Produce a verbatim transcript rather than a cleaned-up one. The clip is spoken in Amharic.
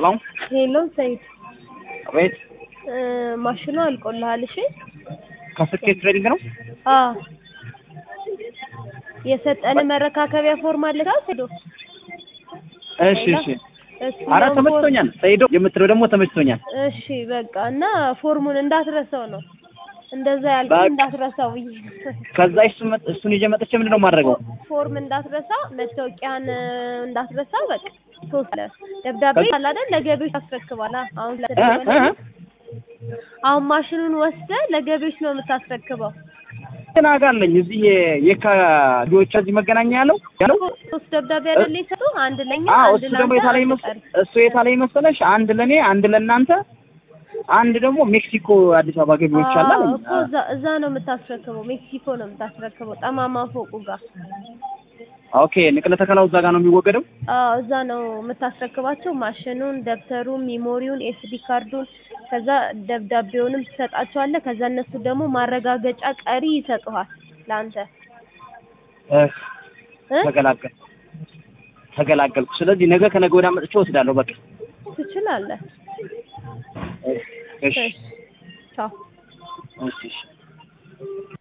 Hello? Hello, Said. Wait. ማሽኑ አልቆልሃል እሺ ከስኬት ትሬዲንግ ነው አዎ የሰጠነ መረካከቢያ ፎርም አለ ታሰዶ እሺ እሺ አራ ተመችቶኛል ሰይዶ የምትለው ደግሞ ተመችቶኛል እሺ በቃ እና ፎርሙን እንዳትረሳው ነው እንደዛ ያልኩ እንዳትረሳው ከዛ እሱን ይዤ መጥቼ ምንድነው ማድረገው ፎርም እንዳትረሳ መታወቂያን እንዳትረሳ በቃ ሶስት ደብዳቤ አለ አይደል ለገቢዎች አስረክባላ አሁን ለተደወለ አሁን ማሽኑን ወስደ ለገቢዎች ነው የምታስረክበው ተናጋለኝ እዚህ የካ ዶች እዚህ መገናኛ ያለው ያለው ሶስት ደብዳቤ አይደል ይሰጡ አንድ ለኛ አንድ ለአንተ ደግሞ የታለኝ መሰለሽ እሱ የታለኝ መሰለሽ አንድ ለኔ አንድ ለናንተ አንድ ደግሞ ሜክሲኮ አዲስ አበባ ገቢዎች አለ እዛ እዛ ነው የምታስረክበው ሜክሲኮ ነው የምታስረክበው ጠማማ ፎቁ ጋር ኦኬ ንቅለ ተከላው እዛ ጋር ነው የሚወገደው አዎ እዛ ነው የምታስረክባቸው ማሽኑን ደብተሩን ሚሞሪውን ኤስዲ ካርዱን ከዛ ደብዳቤውንም ትሰጣቸዋለህ ከዛ እነሱ ደግሞ ማረጋገጫ ቀሪ ይሰጡሃል ላንተ ተገላገል ተገላገልኩ ስለዚህ ነገ ከነገ ወዲያ መጥቼ ወስዳለሁ በቃ ትችላለህ እሺ ቻው እሺ